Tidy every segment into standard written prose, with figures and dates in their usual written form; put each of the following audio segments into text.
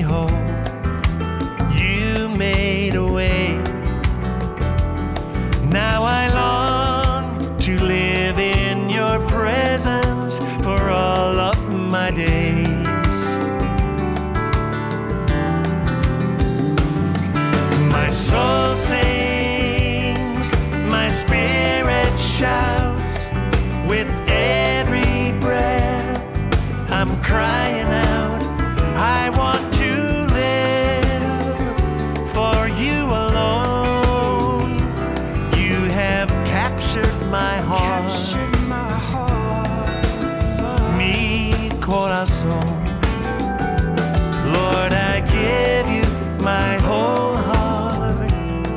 whole. You made a way. Now I long to live in your presence for all of my days. My soul sings, my spirit shouts, with every breath I'm crying out, I want to live for you alone. You have captured my heart, mi corazón. Lord, I give you my whole heart,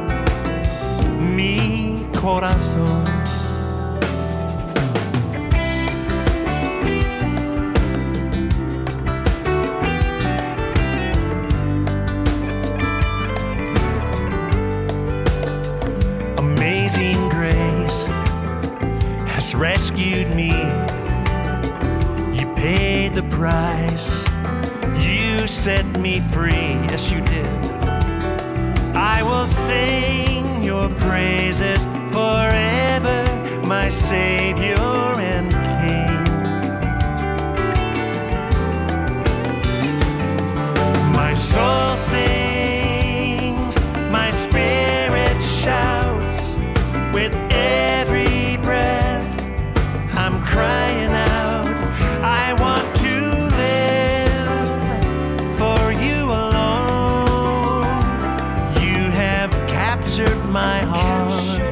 mi corazón. Amazing grace has rescued me. You paid the price. You set me free. Yes, you did. I will sing your praises forever, my Savior and King. My soul sings, my spirit shouts, with every breath I'm crying out, I want to live for you alone. You have captured my heart,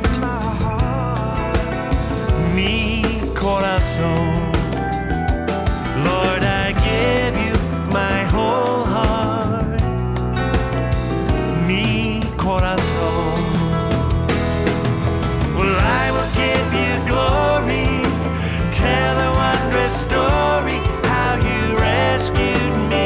mi corazón. Lord, I give you my whole heart, mi corazón. Well, I will give you glory, tell a wondrous story, how you rescued me.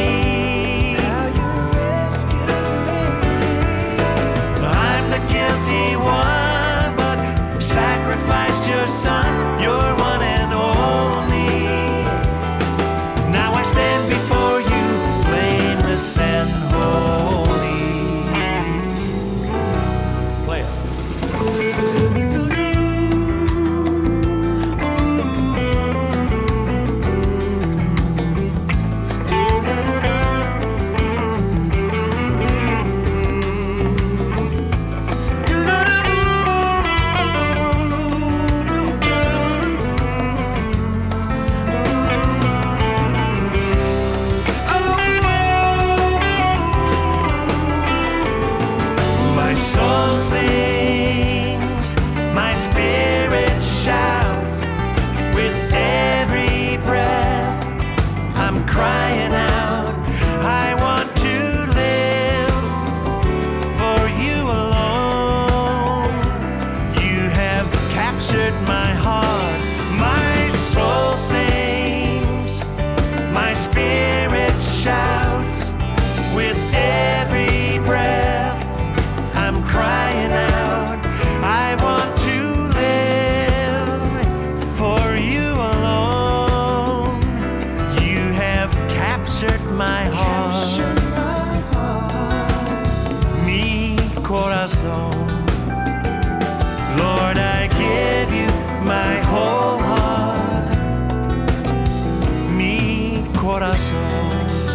I'm the guilty one, but you sacrificed your son, your one and only. Now I stand before you, blameless and holy. Play it. My soul sings, my spirit shouts, with every breath I'm crying out, I want to live for you alone. You have captured my heart, my soul sings, my spirit shouts, with every breath I'm crying out, I want to live for you alone. You have captured my heart, mi corazón. Lord, I give you my whole heart, mi corazón.